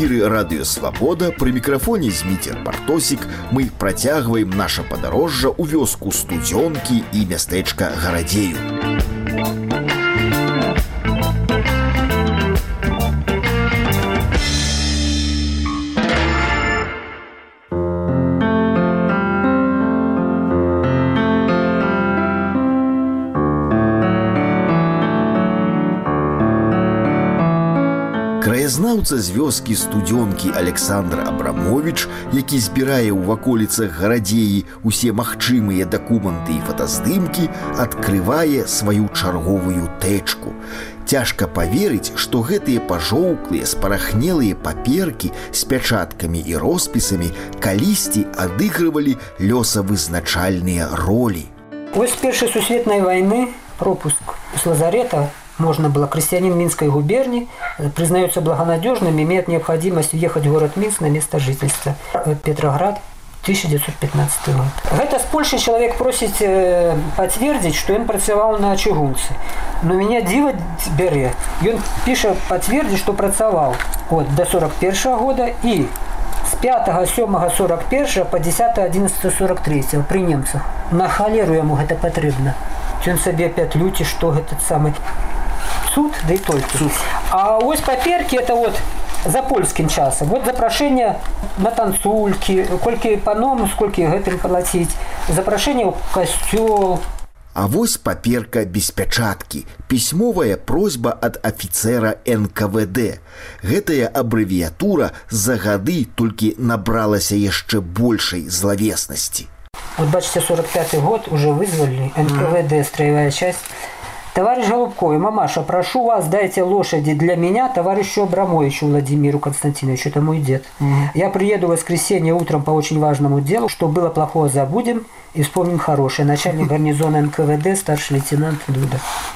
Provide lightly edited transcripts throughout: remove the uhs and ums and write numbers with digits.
эфіры радыё Свабода, пры мікрафоне Зміцер Бартосік. Мы працягваем наша падарожжа ў вёску Студзёнкі і мястэчка Гарадзею. Краязнаўца з вёскі Студзёнкі Александр Абрамович, які збірае ў ваколіцах Гарадзеі усе магчымыя дакументы і фотаздымкі, адкрывае сваю чарговую тэчку. Цяжка паверыць, што гэтыя пажоўклыя, спарахнелыя паперкі з пячаткамі і роспісамі калісьці адыгрывалі лёсавызначальныя ролі. Вось Першай сусветнай вайны пропуск с лазарета можно было. Крестьянин Минской губернии признается благонадежным, имеет необходимость въехать в город Минск на место жительства. Петроград, 1915 год. Это с Польши человек просит подтвердить, что он працаваў на чыгунцы. Но меня диво бере. И он пишет подтвердить, что працаваў до 41 года и с 5-7-41 по 10-11-43 при немцах. На холеру ему это потребно. Он себе петлю, что этот самый суд, да и только. А ось паперки это вот за польским часом. Вот запрошение на танцульки, кольки паном, сколько гэтым платить. Запрошение в костёл. А вось паперка без пячаткі. Пісьмовая просьба ад афіцэра НКВД. Гэтая абрэвіятура за гады толькі набралася яшчэ большай злавеснасці. Вот бачите, 45-й год уже вызвали НКВД, строевая часть. Товарищ Голубков, мамаша, прошу вас, дайте лошади для меня, товарищу Абрамовичу Владимиру Константиновичу, это мой дед. Я приеду в воскресенье утром по очень важному делу, что было плохого забудем и вспомним хорошее. Начальник гарнизона НКВД, старший лейтенант Дуда.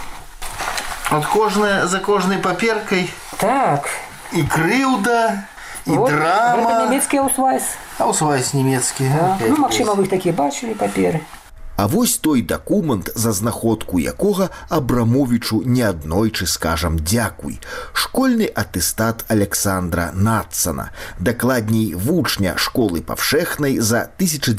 Вот за кожной паперкой. Так. И крыўда, и вот, драма. Это немецкий аусвайс. Аусвайс немецкий. Да. Ну, Максима, вы такие бачили паперы. А вось той дакумент, за знаходку якога Абрамовичу неаднойчы скажам дзякуй. Школьны атэстат Александра Нацана, дакладней вучня школы павшэхнай за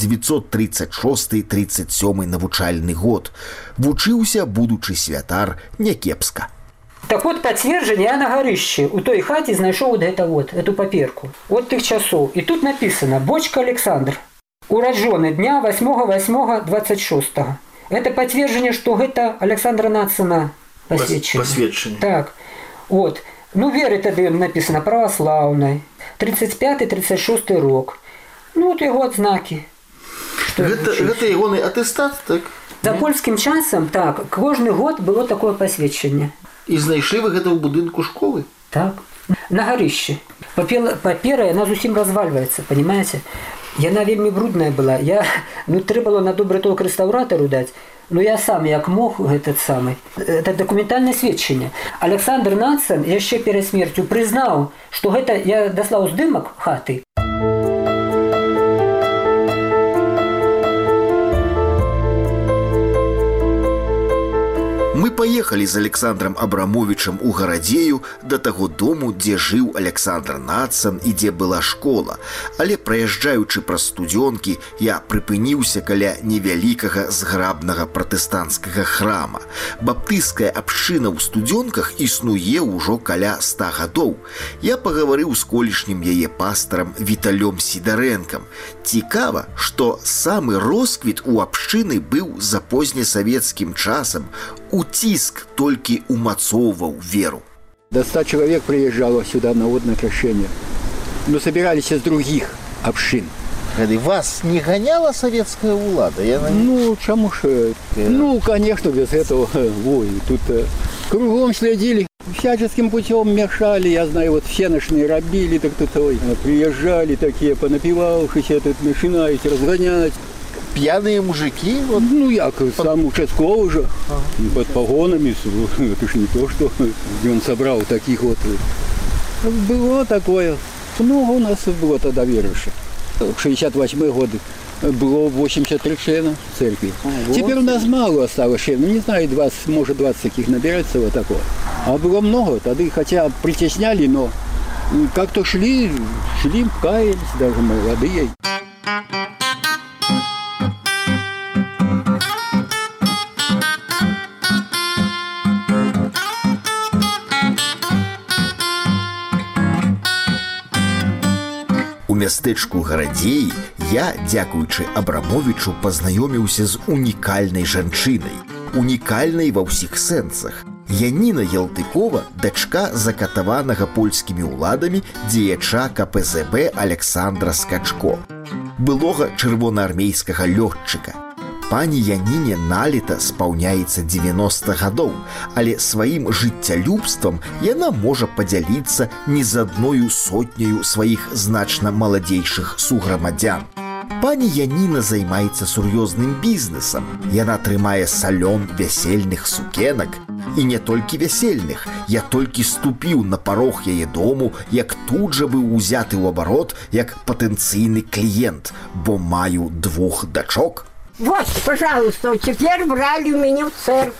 1936-37 навучальны год. Вучыўся будучы святар някепска. Так вот, подтверждение, я на горыще у той хате знайшоў вот это вот, эту паперку. Вот тых часов. И тут написано «Бочка Александр». Ураджены дня 8-8-26. Это подтверждение, что это Александра Нацана посвящение. Так. Вот. Ну, веры тогда написано православной. 35-36 рок. Ну, вот его отзнаки. Это его аттестат, так? За польским часом, так, кожный год было такое посвящение. И знайшли вы это в будинку школы? Так. На горыще. Папера, она зусім разваливается, понимаете? Яна вельмі брудная была. Трэба было на добры толк рэстаўратару даць. Но я сам, як мог, этот самый. Это документальное сведчанне. Александр Нацан яшчэ перад смерцю прызнаў, што гэта я даслаў здымак хаты. Мы поехали з Александром Абрамовичем у Гарадзею да таго дому, дзе жыў Александр Нацан і дзе была школа. Але праязджаючы праз Студзёнкі, я прыпыніўся каля невялікага зграбнага пратэстанцкага храма. Баптысцкая абшчына ў Студзёнках існуе ўжо каля 100 гадоў. Я пагаварыў з колішнім яе пастарам Віталём Сідарэнкам. Цікава, што самы росквіт у абшчыны быў за познясавецкім часам. Уціск толькі умацоўваў веру. До 100 человек приезжало сюда на водное крещение. Но собирались из других общин. Вас не гоняла советская влада? Ну, чему ж? Ну, конечно, без этого. Ой, тут кругом следили. Всяческим путем мешали. Я знаю, вот всеношные робили, так тут приезжали такие, понапивавшись, тут начинаете разгонять. Пьяные мужики? Вот. Ну, я сам участковый же, под погонами, это ж не то, что он собрал таких вот. Было такое. Много у нас было тогда верующих. В 68 годы было 83 члена церкви. Вот. Теперь у нас мало осталось членов, не знаю, 20, может 20 таких набирается вот такое. А было много, тогда хотя притесняли, но И как-то шли, каялись, даже молодые. У мястэчку Гарадзеі я, дзякуючы Абрамовічу, пазнаёміўся з унікальнай жанчынай. Унікальнай ва ўсіх сэнсах. Яніна Ялтыкова – дачка закатаванага польскімі ўладамі дзеяча КПЗБ Александра Скачко, былога чырвонаармейскага лётчыка. Пані Яніне налета спаўняецца 90 гадоў, але сваім жыццялюбствам яна можа падзяліцца не з адною сотняю сваіх значна маладзейшых суграмадзян. Пані Яніна займаецца сур'ёзным бізнесам. Яна трымае салон вясельных сукенак. І не толькі вясельных. Я толькі ступіў на парог яе дому, як тут жа быў узяты ў абарот як патэнцыйны кліент, бо маю 2 дачок. Вот, пожалуйста, теперь брали у меня в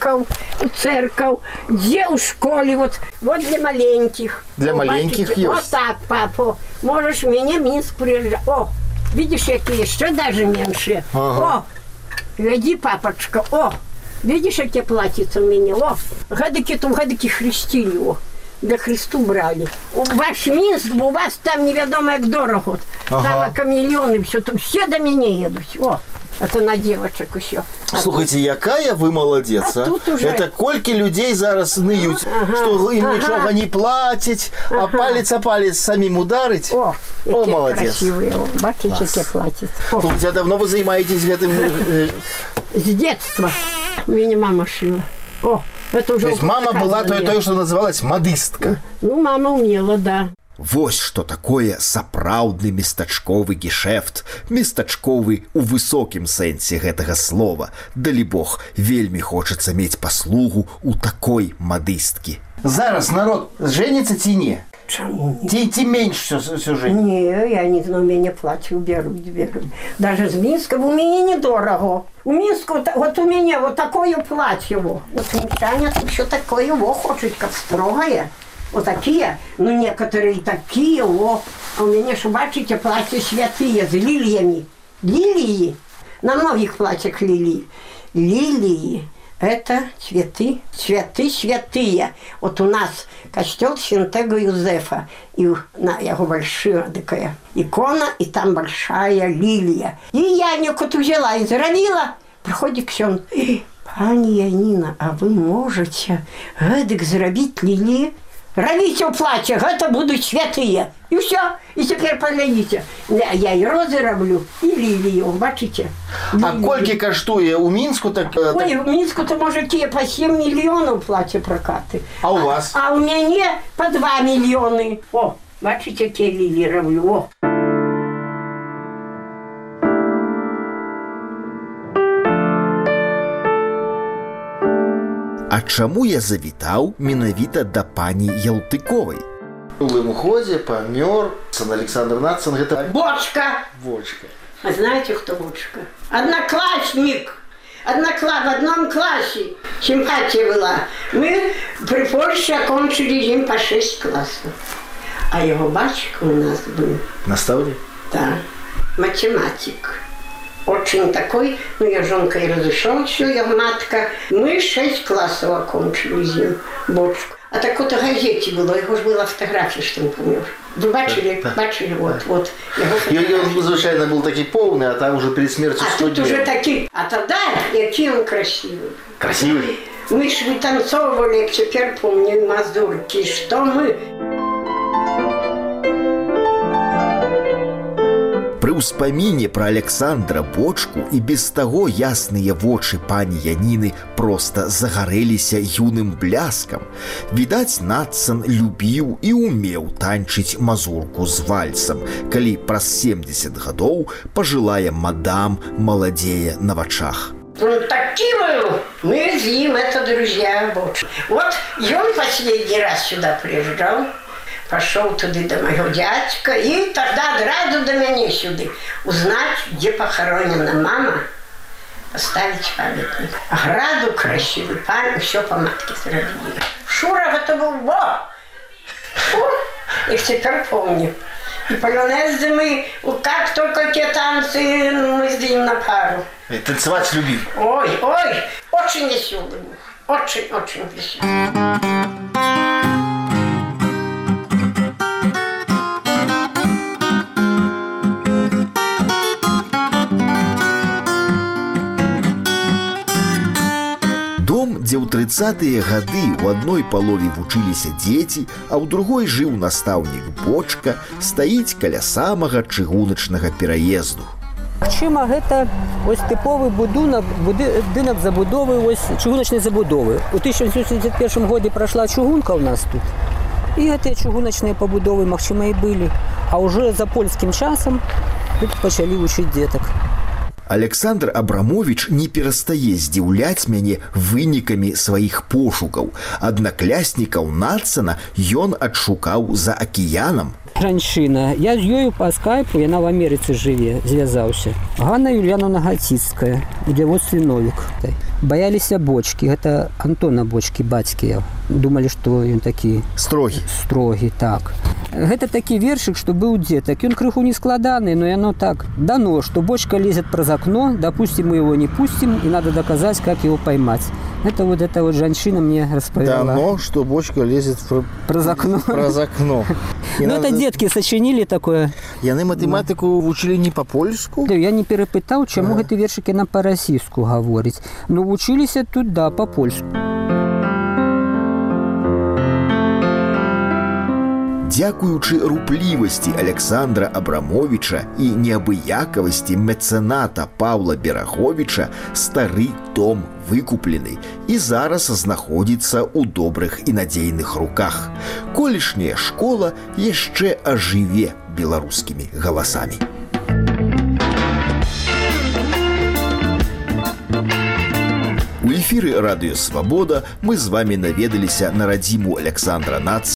церковь, где в школе, вот для маленьких. Для маленьких есть? Вот так, папа, можешь меня в Минск приезжать. О, видишь, какие еще даже меньше. Ага. О, гляди, папочка, о, видишь, какие платьица у меня, о, гадаки хрестили, о. Для Христу брали. Ваш Минск, у вас там неведомо как дорого. Ага. Там миллионы, все до меня едут. О. Это на девочек еще. Слухайте, якая вы молодец, а? Уже... Это кольки людей зараз ныют, что им ничего не платить, а палец о палец самим ударить. О, молодец. Красивые, бачите, какие платьят. Слушайте, а давно вы занимаетесь этим? С детства. Меня мама шила. О, это уже. То есть мама была той, что называлась модистка. Ну, мама умела, да. Вось што такое сапраўдны местачковы гешэфт, местачковы ў высокім сэнсе гэтага слова. Далібог, вельмі хочацца мець паслугу ў такой мадысткі. Зараз народ женится ці не? Чему не? Ти меньше все женится? Не, я не знаю, у меня платье берут. Даже с Минска у меня недорого. У Минска вот у меня вот такое платье. Вот минчане еще такое хочет, как строгое. Вот такие, ну некоторые такие, о. А у меня, что бачите, платья святые с лилиями. Лилии. На многих платьях лилии. Лилии – это цветы, цветы святые. Вот у нас костел Святого Юзефа. И на его большая такая икона, и там большая лилия. И я некоту взяла и заравила. Приходит ксёнд. Пани Янина, а вы можете эдак заробить лилии? Равите в платьях, это будут святые. И все. И теперь поглядите. Я и розы роблю, и лилии, бачите? А кольки коштує у Мінську? Ой, у Мінську-то можете по 7 миллионов платья прокаты. А у вас? А у меня по 2 миллиона. О, бачите, те лилии роблю. О. А чаму я завітаў менавіта да пані Ялтыковай? У мимоходе помер Александр Нацин. Это Бочка. Бочка. А знаете, кто Бочка? Одноклассник. В одном классе. Симпатия была. Мы при Польше окончили им по 6 классов. А его батюшка у нас был. Наставник? Да. Математик. Очень такой, ну я жонкой разошелся, я матка. Мы 6 классов окончили с ним, Бочку. А так вот в газете было, его же была фотография, что он помер. Вы бачили? Так. Бачили, вот. И он, звичайно, был такой полный, а там уже перед смертью 100 тут дней. уже такие, а тогда, какие он красивый. Красивый? Мы же вытанцовывали, как теперь помню, мазурки, что мы... Пры ўспаміне пра Александра Бочку і без таго ясныя вочы пані Яніны проста загарэліся юным бляскам. Відаць, Нацан любіў і умеў танчыць мазурку з вальсам, калі праз 70 гадоў пажылая мадам маладзее на вачах. Он такие был. Мы с ним, это друзья Бочки. Вот и он последний раз сюда приезжал. Пошел туда до моего дядька, и тогда сразу до меня сюда узнать, где похоронена мама, поставить памятник. Граду красивый, память, все по матке сравнили. Шура это был, во! их теперь помню. И полонезы мы, как только те танцы, мы с ним на пару. И танцевать любил. Ой, очень веселый. Очень веселый. Дом, дзе ў 30-е гады ў адной палове вучыліся дзеці, а ў другой жыў настаўнік Бочка, стаіць каля самага чыгуначнага пераезду. Магчыма, гэта ось тыповы будынак забудовы, ось чыгуначнай забудовы. У 1971 годзе прайшла чыгунка ў нас тут. І гэтыя чыгуначныя пабудовы, магчыма, і былі. А ўжо за польскім часам тут пачалі вучыць дзетак. Александр Абрамович не перастае здзіўляць мяне вынікамі сваіх пошукаў. Аднакляснікаў Нацана ён адшукаў за акіянам. Жанчына. Я з ёю па скайпу, яна в Амерыцы жыве, звязаўся. Ганна Юльяновна Гацицкая, у дзявоцтве Новік. Баяліся Бочкі. Гэта Антона Бочкі, бацькі. Думалі, што ён такі... Строгі, так. Гэта такі вершык, што быў дзетак. Ён крыху не складаны, но яно так дано, што Бочка лезет праз окно, допустим, мы его не пустим, и надо доказать, как его поймать. Это вот женщина мне рассказала. Дано, что Бочка лезет праз окно. Ну, это детки сочинили такое. Яны математику вучили не по-польску? Я не перепытал, чему гэты вершик яна по-российску говорить. Но вучились тут, да, по-польску. Дзякуючы руплівасці Александра Абрамовича і неабыякавасці мецэната Павла Бераховича стары дом выкуплены і зараз знаходзіцца ў добрых і надзейных руках. Колішняя школа яшчэ ажыве беларускімі галасамі. У эфіры радыё Свабода мы з вамі наведаліся на радзіму Александра Нацана